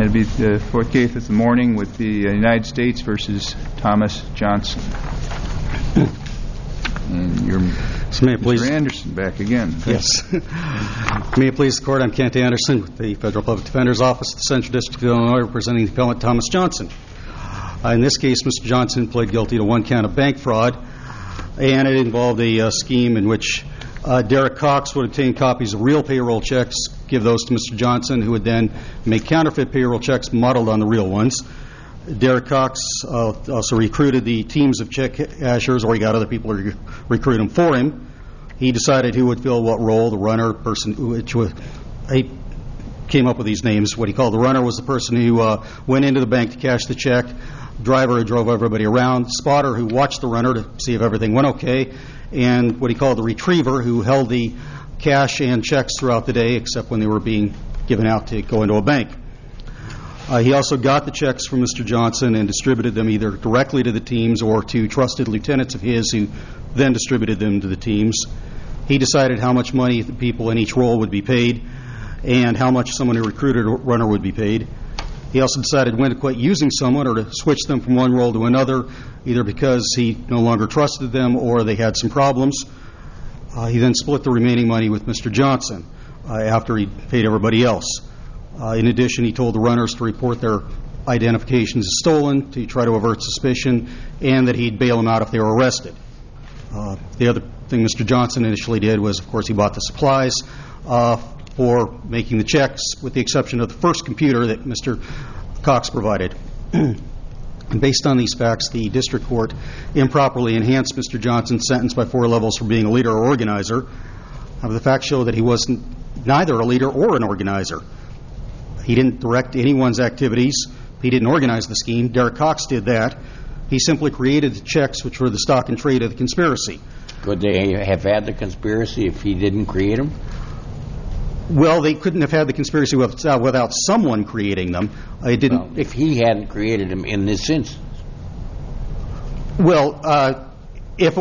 It'll be the fourth case this morning with the United States versus Thomas Johnson. And you're Mr. Anderson back again. Yes. May it please the Court, I'm Kent Anderson with the Federal Public Defender's Office of the Central District of Illinois, representing the appellant Thomas Johnson. In this case, Mr. Johnson pled guilty to one count of bank fraud, and it involved a scheme in which Derek Cox would obtain copies of real payroll checks, give those to Mr. Johnson, who would then make counterfeit payroll checks modeled on the real ones. Derek Cox also recruited the teams of check cashers, or he got other people to recruit them for him. He decided who would fill what role. The runner person, he came up with these names. What he called the runner was the person who went into the bank to cash the check, driver who drove everybody around, spotter who watched the runner to see if everything went okay, and what he called the retriever who held the cash and checks throughout the day except when they were being given out to go into a bank. He also got the checks from Mr. Johnson and distributed them either directly to the teams or to trusted lieutenants of his who then distributed them to the teams. He decided how much money the people in each role would be paid and how much someone who recruited a runner would be paid. He also decided when to quit using someone or to switch them from one role to another, either because he no longer trusted them or they had some problems. He then split the remaining money with Mr. Johnson after he paid everybody else. In addition, he told the runners to report their identifications as stolen to try to avert suspicion, and that he'd bail them out if they were arrested. The other thing Mr. Johnson initially did was, of course, he bought the supplies for making the checks, with the exception of the first computer that Mr. Cox provided. And based on these facts, the district court improperly enhanced Mr. Johnson's sentence by 4 levels for being a leader or organizer. The facts show that he wasn't neither a leader or an organizer. He didn't direct anyone's activities. He didn't organize the scheme. Derek Cox did that. He simply created the checks, which were the stock and trade of the conspiracy. Could they have had the conspiracy if he didn't create them? Well, they couldn't have had the conspiracy without someone creating them. Well, if he hadn't created them in this instance. Well, if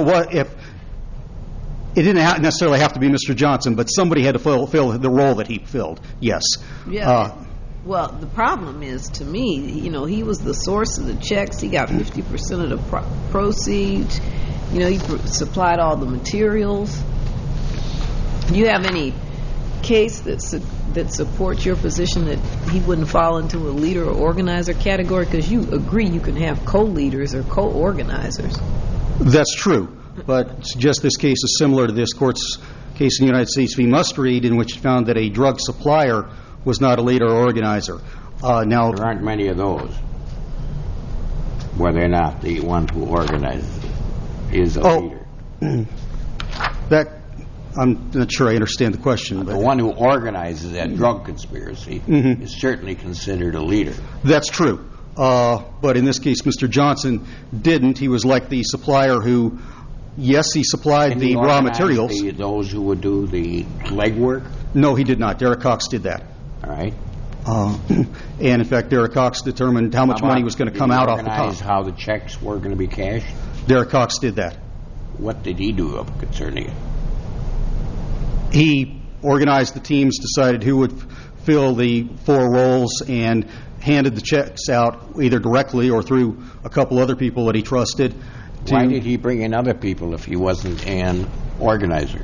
it didn't necessarily have to be Mr. Johnson, but somebody had to fill the role that he filled. Yes. Yeah. Well, the problem is, to me, he was the source of the checks. He got 50% of the proceeds. He supplied all the materials. Do you have any case that supports your position that he wouldn't fall into a leader or organizer category? Because you agree you can have co-leaders or co-organizers. That's true. But suggest this case is similar to this court's case in the United States v. Mustreed, in which it found that a drug supplier was not a leader or organizer. Now, there aren't many of those where they're not the one who organizes it is a leader. That I'm not sure I understand the question. The one who organizes that drug conspiracy is certainly considered a leader. That's true. But in this case, Mr. Johnson didn't. He was like the supplier who, yes, he supplied the raw materials. Those who would do the legwork? No, he did not. Derek Cox did that. All right. And in fact, Derek Cox determined how much money was going to come out off the top. Did he organize how the checks were going to be cashed? Derek Cox did that. What did he do concerning it? He organized the teams, decided who would fill the 4 roles, and handed the checks out either directly or through a couple other people that he trusted. Why did he bring in other people if he wasn't an organizer?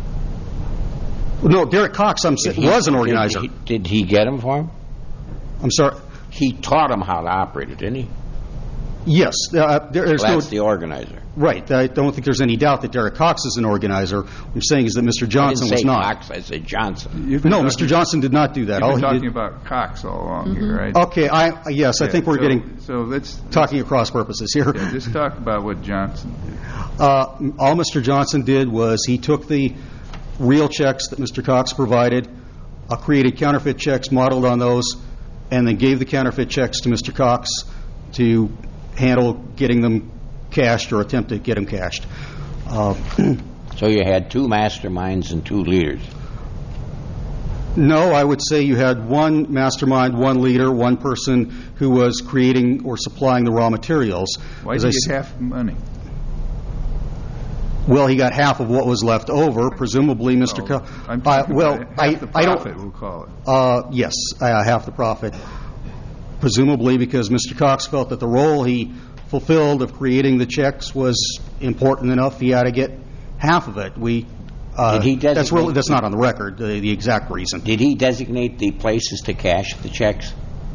No, Derek Cox was an organizer. Did he get them for him? I'm sorry? He taught him how to operate it, didn't he? Yes. That's the organizer. Right. I don't think there's any doubt that Derek Cox is an organizer. What I'm saying is that Mr. Johnson was not. I didn't say Cox, I said Johnson. No, Mr. Johnson did not do that. You've been talking about Cox all along here, right? Okay. Yes, I think we're let's talking across purposes here. Yeah, just talk about what Johnson did. All Mr. Johnson did was he took the real checks that Mr. Cox provided, created counterfeit checks modeled on those, and then gave the counterfeit checks to Mr. Cox to handle getting them cashed or attempt to get them cashed. So you had 2 masterminds and 2 leaders. No, I would say you had 1 mastermind, 1 leader, 1 person who was creating or supplying the raw materials. Why did he get half the money? Well, he got half of what was left over, presumably Mr. Cox. I'm talking about half the profit, we'll call it. Yes, half the profit. presumably because Mr. Cox felt that the role he fulfilled of creating the checks was important enough, he had to get half of it. Did he designate? That's not on the record, the exact reason. Did he designate the places to cash the checks?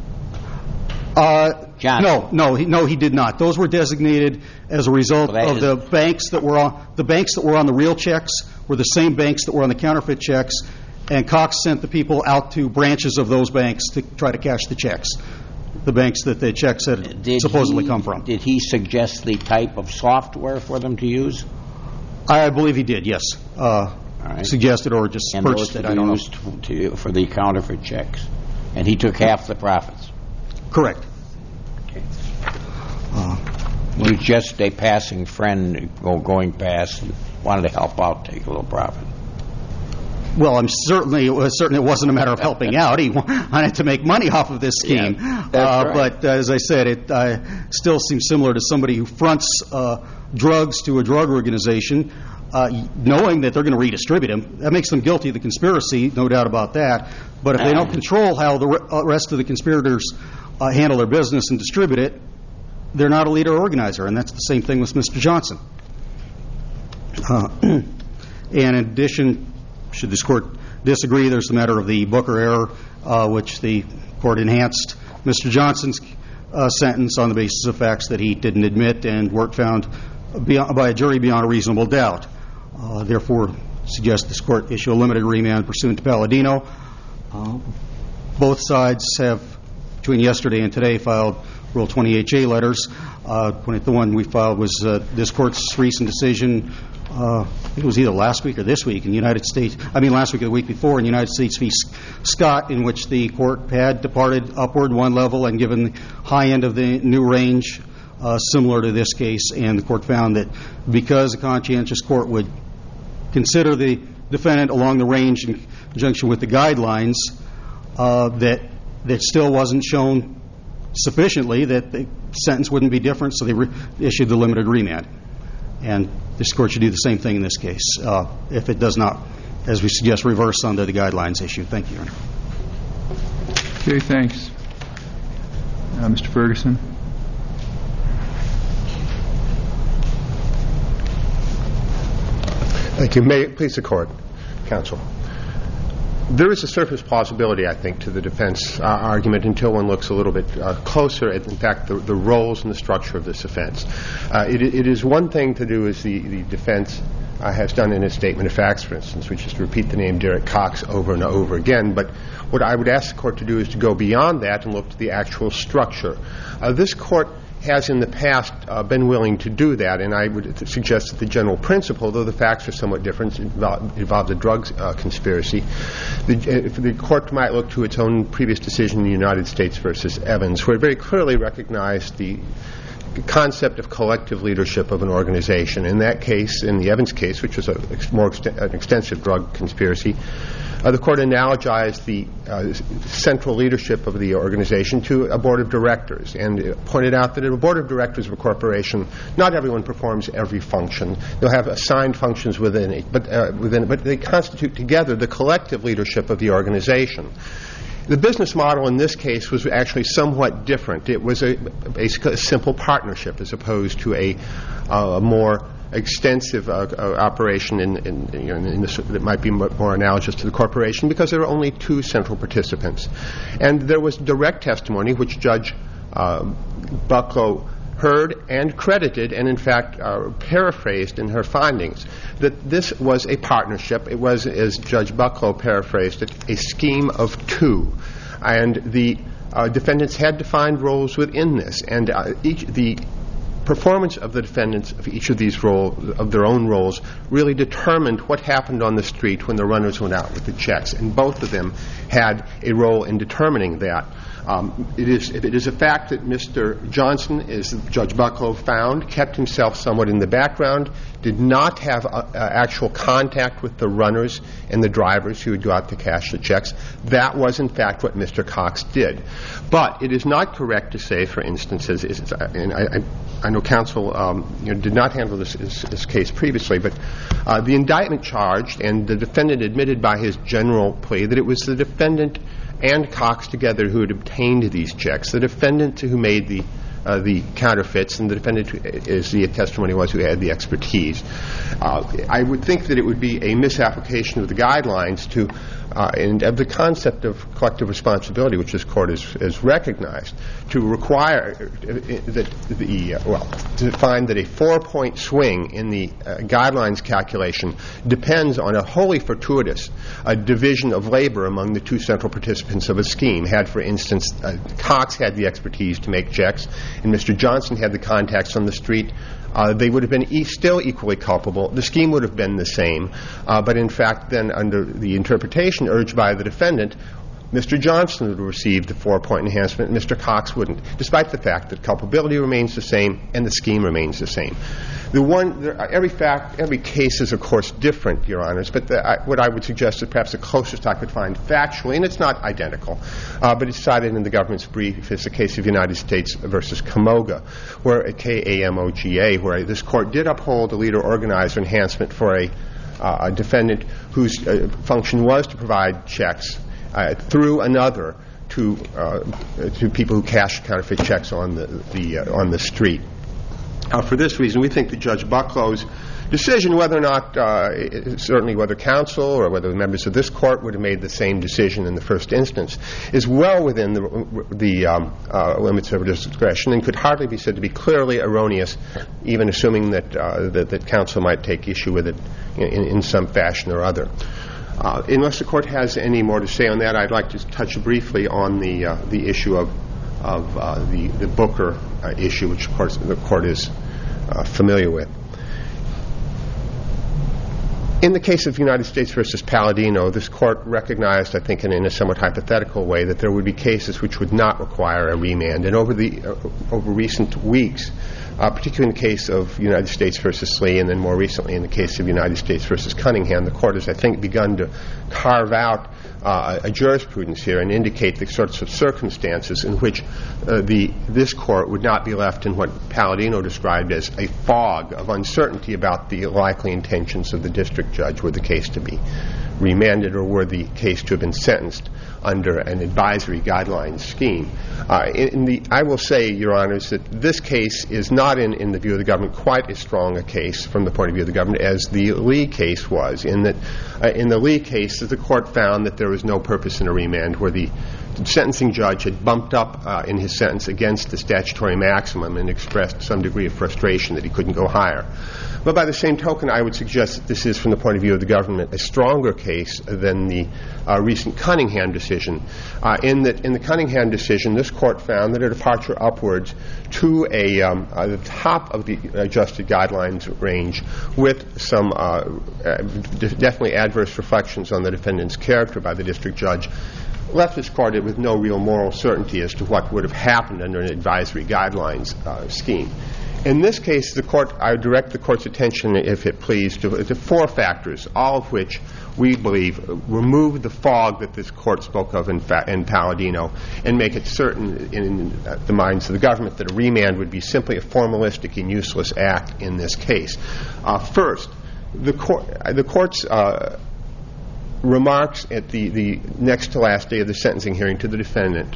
No, he did not. Those were designated as a result of the banks that were on the real checks were the same banks that were on the counterfeit checks, and Cox sent the people out to branches of those banks to try to cash the checks, the banks that the checks had supposedly come from. Did he suggest the type of software for them to use? I believe he did, yes. Right. Suggested or just and purchased it, I don't know. Used for the counterfeit checks. And he took half the profits? Correct. Okay. He was just a passing friend going past and wanted to help out, take a little profit. Well, it wasn't a matter of helping out. He wanted to make money off of this scheme. Yeah, that's right. But as I said, it still seems similar to somebody who fronts drugs to a drug organization, knowing that they're going to redistribute them. That makes them guilty of the conspiracy, no doubt about that. But if they don't control how the rest of the conspirators handle their business and distribute it, they're not a leader or organizer, and that's the same thing with Mr. Johnson. And in addition, should this court disagree, there's the matter of the Booker error, which the court enhanced Mr. Johnson's sentence on the basis of facts that he didn't admit and weren't found by a jury beyond a reasonable doubt. Therefore, suggest this court issue a limited remand pursuant to Palladino. Both sides have, between yesterday and today, filed Rule 20HA letters. The one we filed was this court's recent decision. I think it was either last week or this week in the United States. Last week or the week before in the United States v. Scott, in which the court had departed upward one level and given the high end of the new range, similar to this case. And the court found that because a conscientious court would consider the defendant along the range in conjunction with the guidelines, that still wasn't shown sufficiently that the sentence wouldn't be different, so they issued the limited remand. And this court should do the same thing in this case, if it does not, as we suggest, reverse under the guidelines issue. Thank you, Your Honor. Okay, thanks. Mr. Ferguson. Thank you. May it please the Court, Counsel. There is a surface plausibility, I think, to the defense argument until one looks a little bit closer at, in fact, the roles and the structure of this offense. It is one thing to do, as the defense has done in its statement of facts, for instance, which is to repeat the name Derek Cox over and over again. But what I would ask the Court to do is to go beyond that and look to the actual structure. This Court has in the past been willing to do that, and I would suggest that the general principle, though the facts are somewhat different, involves a drugs conspiracy. The Court might look to its own previous decision in the United States versus Evans, where it very clearly recognized the concept of collective leadership of an organization. In that case, in the Evans case, which was an extensive drug conspiracy, the Court analogized the central leadership of the organization to a board of directors and pointed out that in a board of directors of a corporation, not everyone performs every function. They'll have assigned functions within it, but they constitute together the collective leadership of the organization. The business model in this case was actually somewhat different. It was basically a simple partnership as opposed to a more extensive operation that might be more analogous to the corporation, because there were only two central participants. And there was direct testimony, which Judge Bucklow heard and credited and, in fact, paraphrased in her findings, that this was a partnership. It was, as Judge Bucklow paraphrased it, a scheme of two. And the defendants had defined roles within this. And the performance of the defendants of each of these roles, of their own roles, really determined what happened on the street when the runners went out with the checks. And both of them had a role in determining that. It is a fact that Mr. Johnson, as Judge Bucklow found, kept himself somewhat in the background, did not have actual contact with the runners and the drivers who would go out to cash the checks. That was, in fact, what Mr. Cox did. But it is not correct to say, for instance, and I know counsel did not handle this case previously, but the indictment charged and the defendant admitted by his general plea that it was the defendant and Cox together who had obtained these checks. The defendant who made the counterfeits, and the defendant, as the testimony was, who had the expertise. I would think that it would be a misapplication of the guidelines and of the concept of collective responsibility, which this Court has recognized, to require to find that a 4-point swing in the guidelines calculation depends on a wholly fortuitous division of labor among the two central participants of a scheme. Had, for instance, Cox had the expertise to make checks, and Mr. Johnson had the contacts on the street, they would have been still equally culpable. The scheme would have been the same. But in fact, then under the interpretation urged by the defendant, Mr. Johnson would receive the 4-point enhancement and Mr. Cox wouldn't, despite the fact that culpability remains the same and the scheme remains the same. Every case is, of course, different, Your Honors, but what I would suggest is perhaps the closest I could find factually, and it's not identical, but it's cited in the government's brief, is the case of United States versus Kamoga, where K-A-M-O-G-A, where this Court did uphold a leader-organizer enhancement for a defendant whose function was to provide checks through another to people who cash counterfeit checks on the street. For this reason, we think that Judge Bucklow's decision, whether or not, certainly whether counsel or whether the members of this Court would have made the same decision in the first instance, is well within the limits of discretion and could hardly be said to be clearly erroneous, even assuming that counsel might take issue with it in some fashion or other. Unless the Court has any more to say on that, I'd like to touch briefly on the issue of the Booker issue, which, of course, the Court is familiar with. In the case of United States versus Palladino, this Court recognized, I think, in a somewhat hypothetical way, that there would be cases which would not require a remand. And over recent weeks, particularly in the case of United States versus Lee, and then more recently in the case of United States versus Cunningham, the Court has, I think, begun to carve out a jurisprudence here and indicate the sorts of circumstances in which this Court would not be left in what Palladino described as a fog of uncertainty about the likely intentions of the district judge were the case to be remanded or were the case to have been sentenced under an advisory guidelines scheme. I will say, Your Honors, that this case is not, in the view of the government, quite as strong a case from the point of view of the government as the Lee case was, in that in the Lee case, the Court found that there was no purpose in a remand, where the sentencing judge had bumped up in his sentence against the statutory maximum and expressed some degree of frustration that he couldn't go higher. But by the same token, I would suggest that this is, from the point of view of the government, a stronger case than the recent Cunningham decision. In the Cunningham decision, this Court found that a departure upwards to the top of the adjusted guidelines range with some definitely adverse reflections on the defendant's character by the district judge left this Court with no real moral certainty as to what would have happened under an advisory guidelines scheme. In this case, I would direct the Court's attention, if it please, to four factors, all of which we believe remove the fog that this Court spoke of in Palladino and make it certain in the minds of the government that a remand would be simply a formalistic and useless act in this case. First, the Court's remarks at the next to last day of the sentencing hearing to the defendant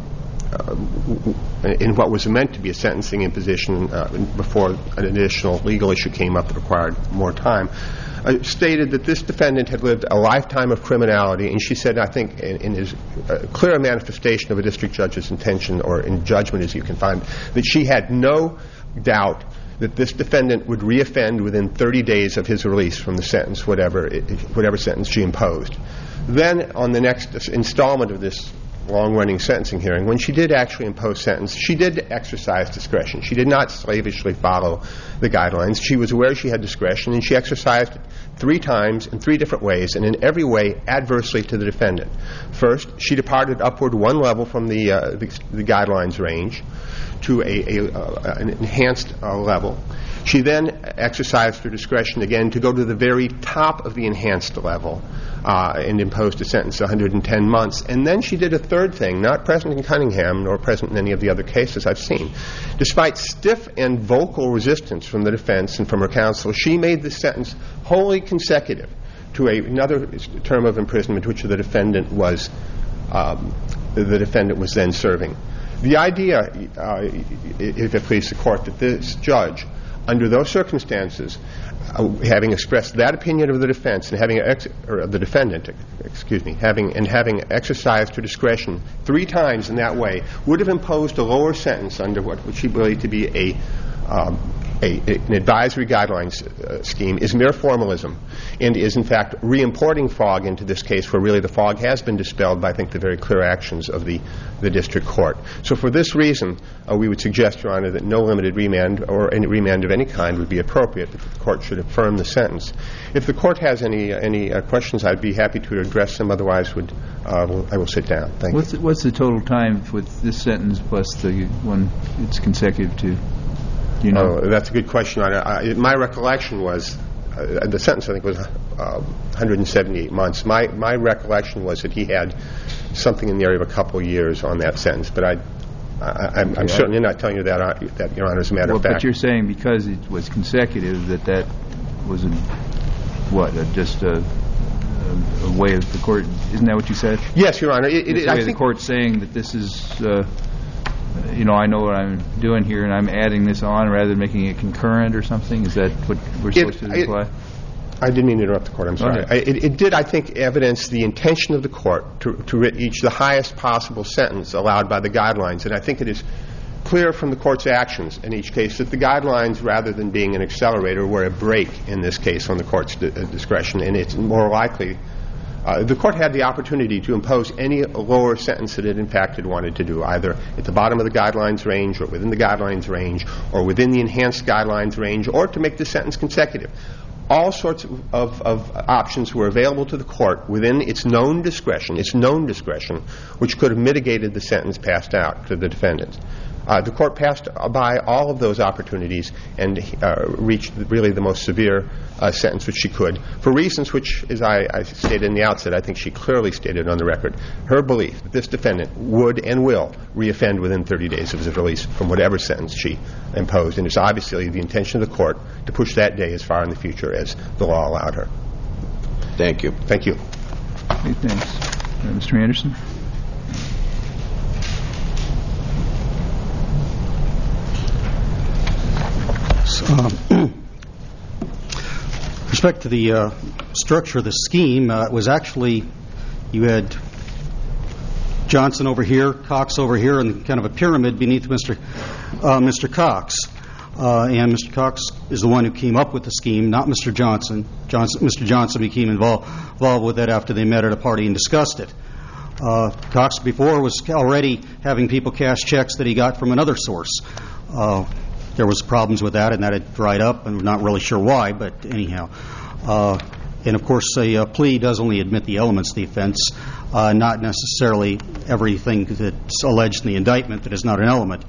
in what was meant to be a sentencing imposition before an additional legal issue came up that required more time, stated that this defendant had lived a lifetime of criminality, and she said, I think, in his clear manifestation of a district judge's intention, or in judgment as you can find, that she had no doubt that this defendant would reoffend within 30 days of his release from the sentence, whatever sentence she imposed. Then, on the next installment of this long-running sentencing hearing, when she did actually impose sentence, she did exercise discretion. She did not slavishly follow the guidelines. She was aware she had discretion, and she exercised it 3 times in 3 different ways, and in every way adversely to the defendant. First, she departed upward 1 level from the guidelines range to an enhanced level. She then exercised her discretion again to go to the very top of the enhanced level and imposed a sentence of 110 months. And then she did a third thing, not present in Cunningham nor present in any of the other cases I've seen. Despite stiff and vocal resistance from the defense and from her counsel, she made the sentence wholly consecutive to another term of imprisonment which the defendant was the defendant was then serving. The idea, if it pleases the court, that this judge, under those circumstances, having expressed that opinion of the defense and having the defendant, having exercised her discretion 3 times in that way, would have imposed a lower sentence under what she believed to be an advisory guidelines scheme is mere formalism and is, in fact, re-importing fog into this case where really the fog has been dispelled by, I think, the very clear actions of the district court. So for this reason, we would suggest, Your Honor, that no limited remand or any remand of any kind would be appropriate, that the court should affirm the sentence. If the court has any questions, I'd be happy to address them. Otherwise, I will sit down. Thank you. What's the total time with this sentence plus the one it's consecutive to? Do you know? That's a good question, Your Honor. My recollection was the sentence, I think, was 178 months. My recollection was that he had something in the area of a couple of years on that sentence, but I'm certainly not telling you that, Your Honor, as a matter of fact. But you're saying because it was consecutive that was just a way of the court. Isn't that what you said? Yes, Your Honor. I think the court's saying that this is, I know what I'm doing here, and I'm adding this on rather than making it concurrent or something. Is that what we're supposed to imply? I didn't mean to interrupt the court. I'm sorry. Okay. It did, I think, evidence the intention of the court to reach the highest possible sentence allowed by the guidelines. And I think it is clear from the court's actions in each case that the guidelines, rather than being an accelerator, were a brake in this case on the court's discretion. And it's more likely the court had the opportunity to impose any lower sentence that it, in fact, had wanted to do, either at the bottom of the guidelines range or within the guidelines range or within the enhanced guidelines range, or to make the sentence consecutive. All sorts of options were available to the court within its known discretion, which could have mitigated the sentence passed out to the defendant. The court passed by all of those opportunities and reached really the most severe sentence which she could, for reasons which, as I stated in the outset, I think she clearly stated on the record, her belief that this defendant would and will reoffend within 30 days of his release from whatever sentence she imposed. And it's obviously the intention of the court to push that day as far in the future as the law allowed her. Thank you. Thank you. Okay, thanks. Mr. Anderson? With respect to the structure of the scheme, it was actually, you had Johnson over here, Cox over here, and kind of a pyramid beneath Mr. Cox. And Mr. Cox is the one who came up with the scheme, not Mr. Johnson. Mr. Johnson became involved with it after they met at a party and discussed it. Cox before was already having people cash checks that he got from another source. There was problems with that, and that had dried up, and we're not really sure why, but anyhow. And, of course, a plea does only admit the elements of the offense, not necessarily everything that's alleged in the indictment that is not an element.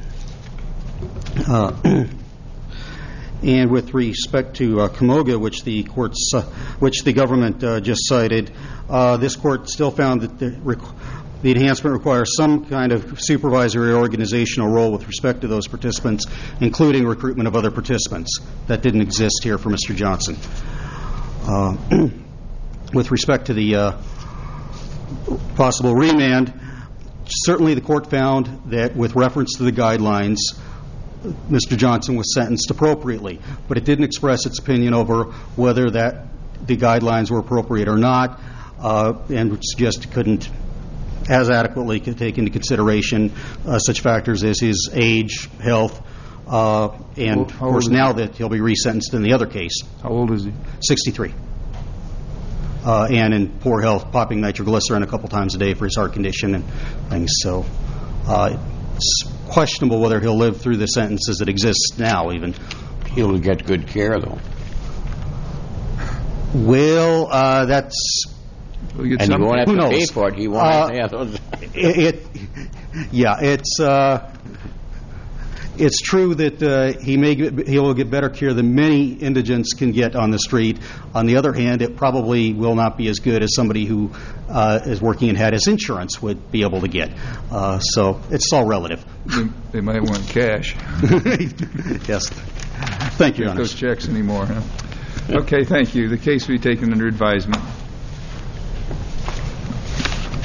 And with respect to Camoga, which the government just cited, this court still found that the enhancement requires some kind of supervisory or organizational role with respect to those participants, including recruitment of other participants. That didn't exist here for Mr. Johnson. With respect to the possible remand, certainly the court found that with reference to the guidelines, Mr. Johnson was sentenced appropriately, but it didn't express its opinion over whether the guidelines were appropriate or not, and would suggest it couldn't as adequately take into consideration such factors as his age, health, and, of course, now that he'll be resentenced in the other case. How old is he? 63. And in poor health, popping nitroglycerin a couple times a day for his heart condition and things. So it's questionable whether he'll live through the sentence as it exists now, even. He'll get good care, though. Well, that's... And he won't have to pay for it. He won't have to have those. It's true that he will get better care than many indigents can get on the street. On the other hand, it probably will not be as good as somebody who is working and had his insurance would be able to get. So it's all relative. They might want cash. Yes. Thank you, Your Honor. Those checks anymore, huh? Okay, thank you. The case will be taken under advisement.